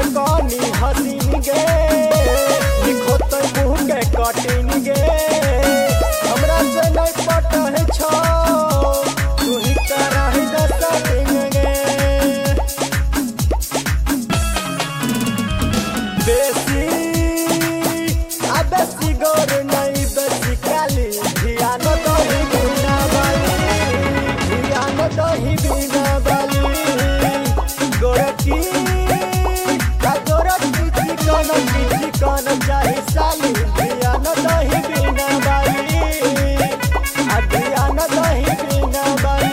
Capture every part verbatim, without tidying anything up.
कनी हसीन गे लिखोत मुँह के कटिन गे हमरा से नहीं पटै छौ तू ही कराही दसटिन गे बेसी आ बेसी गोर नहीं बेसी काली ध्यान दही बिना बाली ध्यान दही बिना बाली गोरकी आ गोरकी चिकन चिकन चाही साली ध्यान दही बिना बाली आ ध्यान दही बिना बाली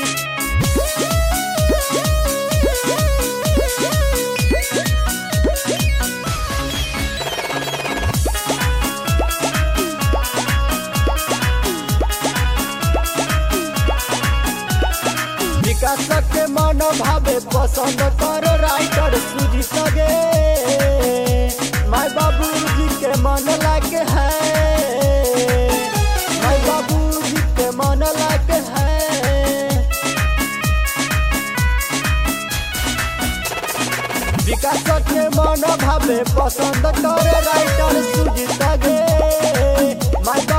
विकास के मन भावे पसंद कर राइटर सूझी सगे माय बाबू जी के मन लागे है माय बाबू जी के मन लागे है विकास के मन भावे पसंद कर राइटर सूझी सगे माय